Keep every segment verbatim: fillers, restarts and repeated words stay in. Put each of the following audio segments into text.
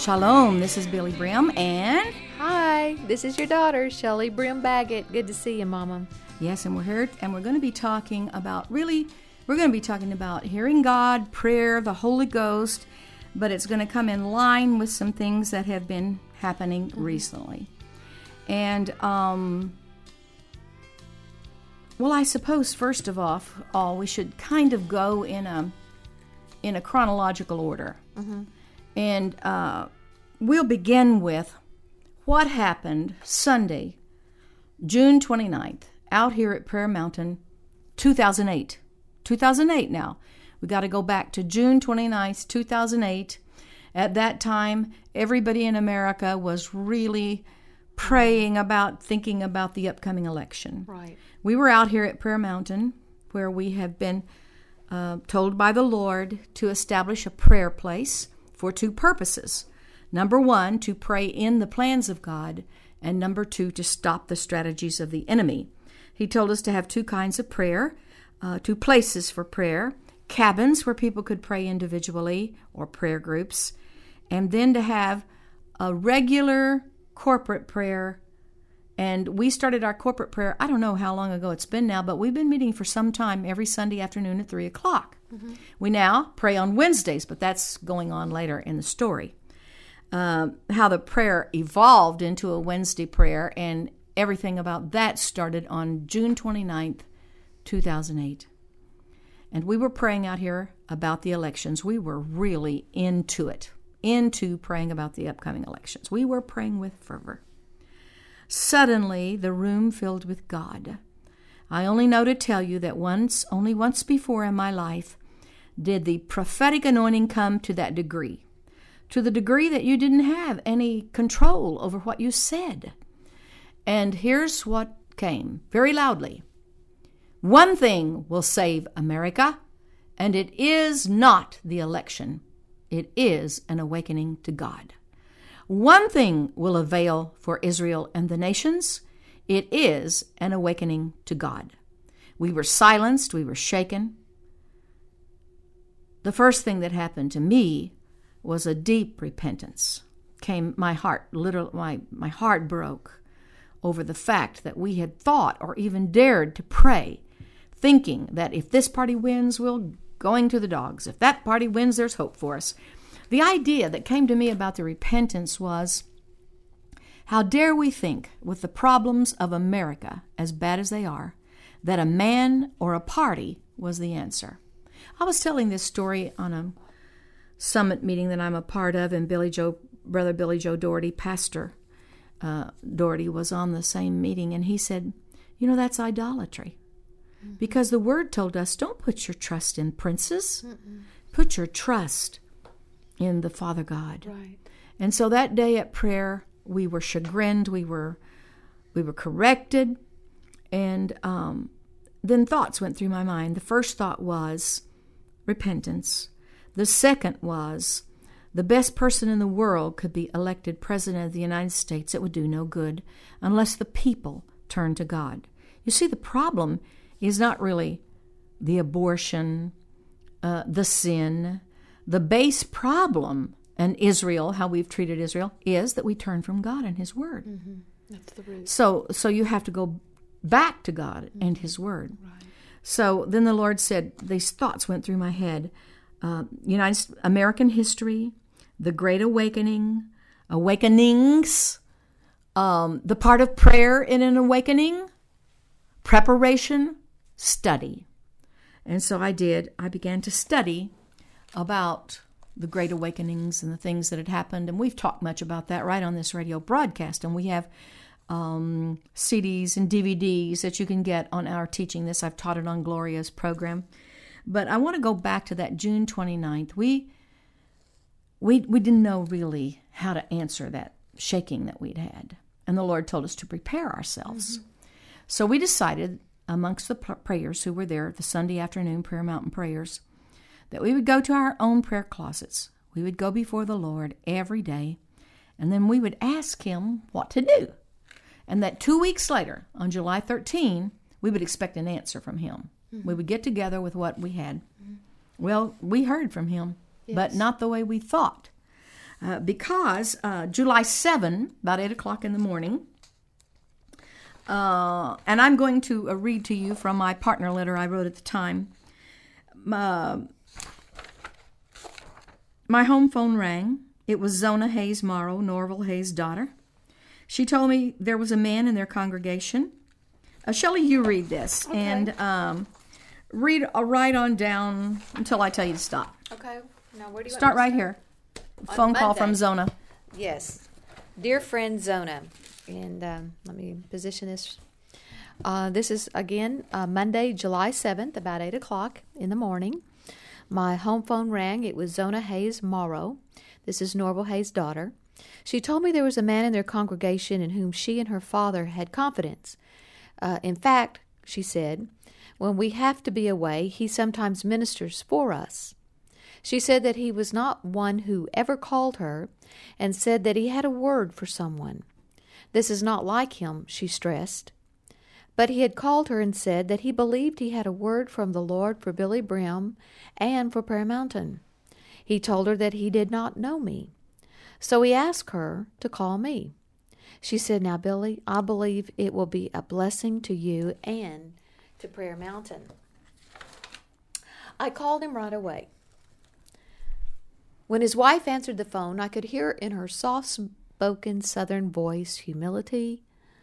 Shalom, this is Billy Brim, and... Hi, this is your daughter, Shelley Brim Baggett. Good to see you, Mama. Yes, and we're here, and we're going to be talking about, really, we're going to be talking about hearing God, prayer, the Holy Ghost, but it's going to come in line with some things that have been happening mm-hmm. recently. And, um... well, I suppose, first of all, all, we should kind of go in a in a chronological order. Mm-hmm. And uh, we'll begin with what happened Sunday, June twenty-ninth, out here at Prayer Mountain, two thousand eight. two thousand eight now. We got to go back to June twenty-ninth, two thousand eight. At that time, everybody in America was really praying about, thinking about the upcoming election. Right. We were out here at Prayer Mountain, where we have been uh, told by the Lord to establish a prayer place for two purposes. Number one, to pray in the plans of God, and number two, to stop the strategies of the enemy. He told us to have two kinds of prayer, uh, two places for prayer, cabins where people could pray individually or prayer groups, and then to have a regular corporate prayer. And we started our corporate prayer, I don't know how long ago it's been now, but we've been meeting for some time every Sunday afternoon at three o'clock. Mm-hmm. We now pray on Wednesdays, but that's going on later in the story. Uh, how the prayer evolved into a Wednesday prayer, and everything about that started on June twenty-ninth, two thousand eight. And we were praying out here about the elections. We were really into it, into praying about the upcoming elections. We were praying with fervor. Suddenly, the room filled with God. I only know to tell you that once, only once before in my life, did the prophetic anointing come to that degree. To the degree that you didn't have any control over what you said. And here's what came, very loudly. One thing will save America, and it is not the election. It is an awakening to God. One thing will avail for Israel and the nations. It is an awakening to God. We were silenced. We were shaken. The first thing that happened to me was a deep repentance. Came my heart, literally, my, my heart broke over the fact that we had thought or even dared to pray, thinking that if this party wins, we're going to the dogs. If that party wins, there's hope for us. The idea that came to me about the repentance was, how dare we think, with the problems of America, as bad as they are, that a man or a party was the answer. I was telling this story on a summit meeting that I'm a part of, and Billy Joe, Brother Billy Joe Doherty, Pastor uh, Doherty, was on the same meeting, and he said, you know, that's idolatry. Mm-hmm. Because the Word told us, don't put your trust in princes. Mm-mm. Put your trust in the Father God. Right. And so that day at prayer, we were chagrined, we were we were corrected, and um, then thoughts went through my mind. The first thought was repentance. The second was the best person in the world could be elected President of the United States. It would do no good unless the people turned to God. You see, the problem is not really the abortion, uh, the sin. The base problem in Israel, how we've treated Israel, is that we turn from God and His Word. Mm-hmm. That's the root. So, so you have to go back to God mm-hmm. and His Word. Right. So then the Lord said, these thoughts went through my head. Uh, United American history, the Great Awakening, awakenings, um, the part of prayer in an awakening, preparation, study. And so I did. I began to study about the Great Awakenings and the things that had happened. And we've talked much about that right on this radio broadcast. And we have um, C Ds and D V Ds that you can get on our teaching this. I've taught it on Gloria's program. But I want to go back to that June twenty-ninth. We, we, we didn't know really how to answer that shaking that we'd had. And the Lord told us to prepare ourselves. Mm-hmm. So we decided, amongst the prayers who were there, the Sunday afternoon Prayer Mountain prayers, that we would go to our own prayer closets. We would go before the Lord every day, and then we would ask Him what to do. And that two weeks later, on July thirteenth, we would expect an answer from Him. Mm-hmm. We would get together with what we had. Mm-hmm. Well, we heard from Him, yes. but not the way we thought. uh, because uh, July seventh, about eight o'clock in the morning, uh, and I'm going to uh, read to you from my partner letter I wrote at the time. Uh, my home phone rang. It was Zona Hayes Morrow, Norval Hayes' daughter. She told me there was a man in their congregation. Uh, Shelley, you read this, Okay. and um, read uh, right on down until I tell you to stop. Okay. Now, where do you Start want me right to here. On Phone call Monday. from Zona. Yes. Dear friend Zona, and um, let me position this. Uh, this is, again, uh, Monday, July seventh, about eight o'clock in the morning. My home phone rang. It was Zona Hayes Morrow. This is Norval Hayes' daughter. She told me there was a man in their congregation in whom she and her father had confidence. Uh, in fact, she said, when we have to be away, he sometimes ministers for us. She said that he was not one who ever called her, and said that he had a word for someone. This is not like him, she stressed. But he had called her and said that he believed he had a word from the Lord for Billy Brim and for Prayer Mountain. He told her that he did not know me. So he asked her to call me. She said, now, Billy, I believe it will be a blessing to you and to Prayer Mountain. I called him right away. When his wife answered the phone, I could hear in her soft-spoken southern voice humility,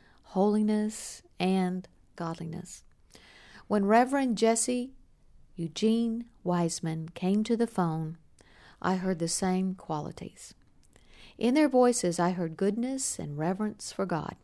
holiness, and godliness. When Reverend Jesse Eugene Wiseman came to the phone, I heard the same qualities. In their voices I heard goodness and reverence for God.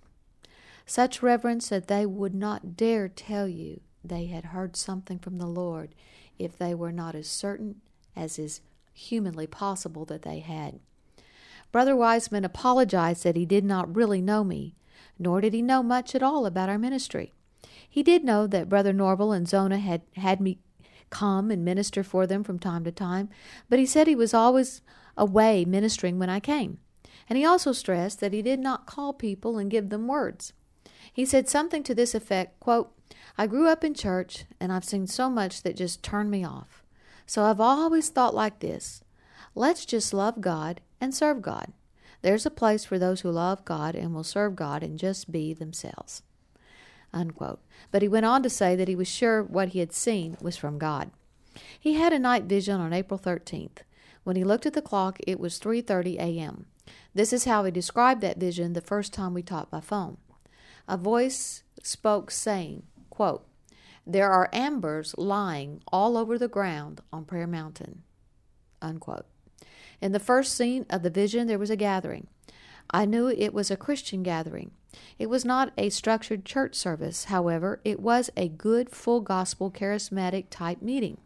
Such reverence that they would not dare tell you they had heard something from the Lord if they were not as certain as is humanly possible that they had. Brother Wiseman apologized that he did not really know me, nor did he know much at all about our ministry. He did know that Brother Norval and Zona had had me come and minister for them from time to time, but he said he was always away ministering when I came. And he also stressed that he did not call people and give them words. He said something to this effect, quote, I grew up in church, and I've seen so much that just turned me off. So I've always thought like this. Let's just love God and serve God. There's a place for those who love God and will serve God and just be themselves. Unquote. But he went on to say that he was sure what he had seen was from God. He had a night vision on April thirteenth. When he looked at the clock, it was three thirty a.m. This is how he described that vision the first time we talked by phone. A voice spoke saying, quote, there are ambers lying all over the ground on Prayer Mountain, unquote. In the first scene of the vision, there was a gathering. I knew it was a Christian gathering. It was not a structured church service. However, it was a good, full gospel, charismatic type meeting.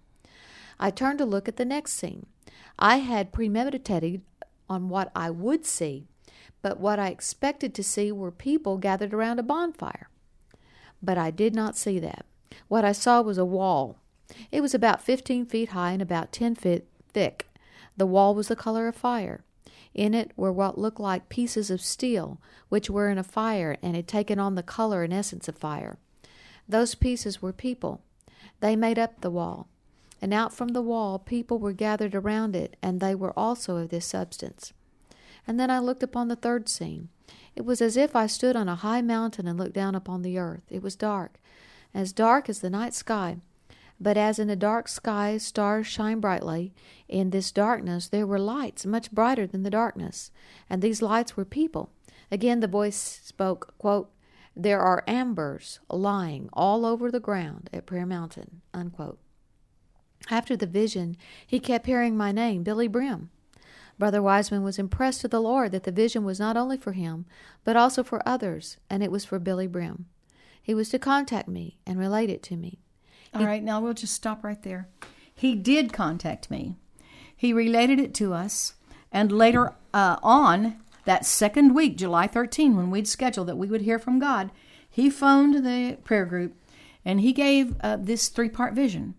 I turned to look at the next scene. I had premeditated on what I would see, but what I expected to see were people gathered around a bonfire. But I did not see that. What I saw was a wall. It was about fifteen feet high and about ten feet thick. The wall was the color of fire. In it were what looked like pieces of steel, which were in a fire and had taken on the color and essence of fire. Those pieces were people. They made up the wall. And out from the wall people were gathered around it, and they were also of this substance. And then I looked upon the third scene. It was as if I stood on a high mountain and looked down upon the earth. It was dark, as dark as the night sky. But as in a dark sky stars shine brightly, in this darkness there were lights much brighter than the darkness, and these lights were people. Again the voice spoke, quote, there are ambers lying all over the ground at Prayer Mountain, unquote. After the vision, he kept hearing my name, Billy Brim. Brother Wiseman was impressed with the Lord that the vision was not only for him, but also for others, and it was for Billy Brim. He was to contact me and relate it to me. All He- right, now we'll just stop right there. He did contact me. He related it to us, and later uh, on, that second week, July thirteenth, when we'd scheduled that we would hear from God, he phoned the prayer group, and he gave uh, this three-part vision.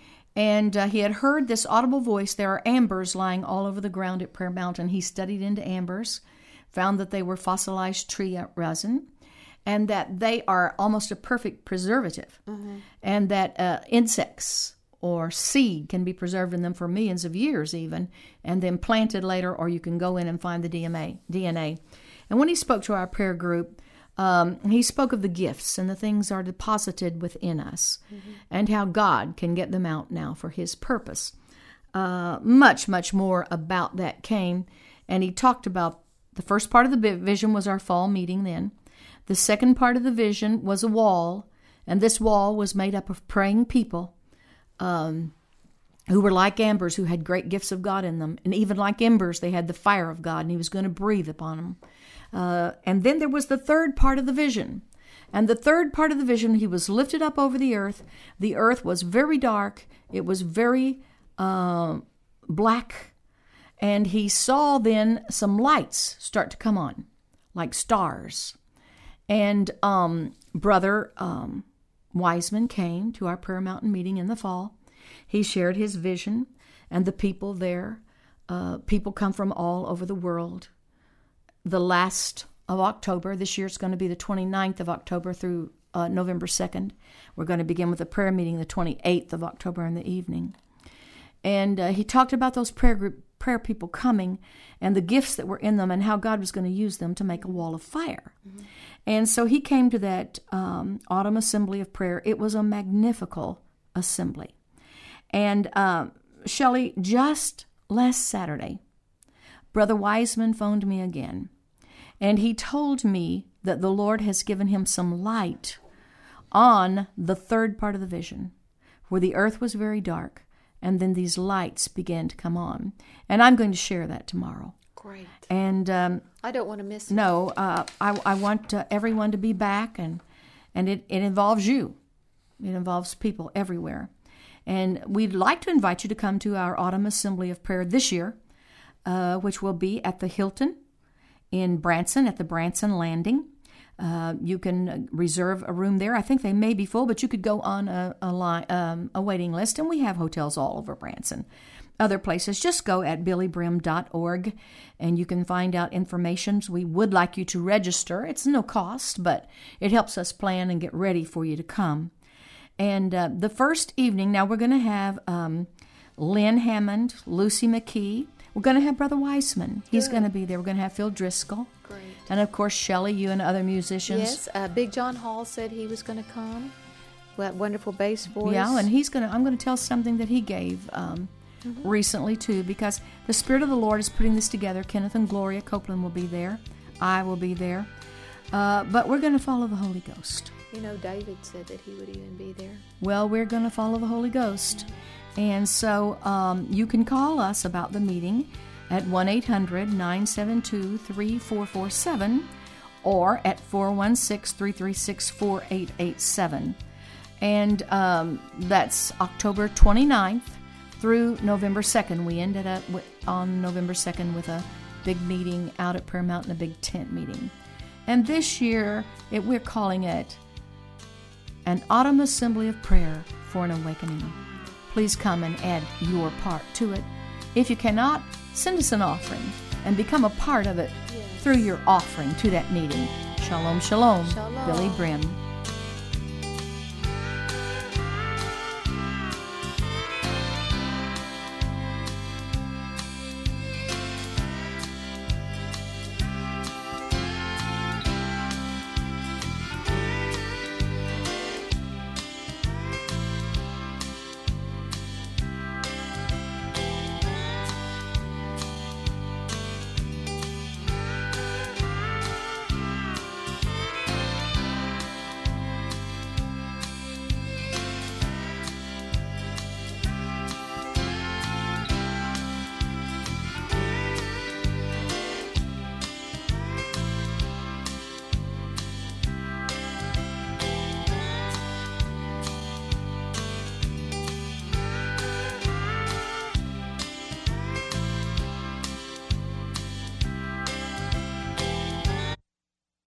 And uh, he had heard this audible voice, there are ambers lying all over the ground at Prayer Mountain. He studied into ambers, found that they were fossilized tree resin, and that they are almost a perfect preservative, mm-hmm. and that uh, insects or seed can be preserved in them for millions of years even, and then planted later, or you can go in and find the D N A. D N A. And when he spoke to our prayer group, um, he spoke of the gifts and the things are deposited within us, mm-hmm. and how God can get them out now for his purpose. Uh, much, much more about that came, and he talked about the first part of the vision was our fall meeting then. The second part of the vision was a wall, and this wall was made up of praying people um, who were like embers, who had great gifts of God in them. And even like embers, they had the fire of God, and he was going to breathe upon them. Uh, and then there was the third part of the vision. And the third part of the vision, he was lifted up over the earth. The earth was very dark. It was very uh, black. And he saw then some lights start to come on, like stars. And um, Brother um, Wiseman came to our Prayer Mountain meeting in the fall. He shared his vision, and the people there, uh, people come from all over the world. The last of October, this year it's going to be the twenty-ninth of October through uh, November second. We're going to begin with a prayer meeting the twenty-eighth of October in the evening. And uh, he talked about those prayer group prayer people coming and the gifts that were in them and how God was going to use them to make a wall of fire. Mm-hmm. And so he came to that um, autumn assembly of prayer. It was a magnifical assembly. And uh, Shelley, just last Saturday, Brother Wiseman phoned me again, and he told me that the Lord has given him some light on the third part of the vision, where the earth was very dark. And then these lights began to come on. And I'm going to share that tomorrow. Great. And um, I don't want to miss it. No, uh, I, I want uh, everyone to be back, and and it, it involves you. It involves people everywhere. And we'd like to invite you to come to our Autumn Assembly of Prayer this year, uh, which will be at the Hilton in Branson, at the Branson Landing. Uh, you can reserve a room there. I think they may be full, but you could go on a a, line, um, a waiting list, and we have hotels all over Branson. Other places, just go at billy brim dot org, and you can find out information. We would like you to register. It's no cost, but it helps us plan and get ready for you to come. And uh, the first evening, now we're going to have um, Lynn Hammond, Lucy McKee. We're going to have Brother Wiseman. He's going to be there. We're going to have Phil Driscoll. Great. And, of course, Shelley, you and other musicians. Yes, uh, Big John Hall said he was going to come. That wonderful bass voice. Yeah, and he's going to. I'm going to tell something that he gave um, mm-hmm. recently, too, because the Spirit of the Lord is putting this together. Kenneth and Gloria Copeland will be there. I will be there. Uh, but we're going to follow the Holy Ghost. You know, David said that he would even be there. Well, we're going to follow the Holy Ghost. Mm-hmm. And so um, you can call us about the meeting at one eight hundred nine seven two three four four seven or at four one six three three six four eight eight seven. And um, that's October twenty-ninth through November second. We ended up with, on November second with a big meeting out at Prayer Mountain, a big tent meeting. And this year, it, we're calling it an Autumn Assembly of Prayer for an Awakening. Please come and add your part to it. If you cannot, send us an offering and become a part of it yes. through your offering to that meeting. Shalom, shalom. Shalom. Billy Brim.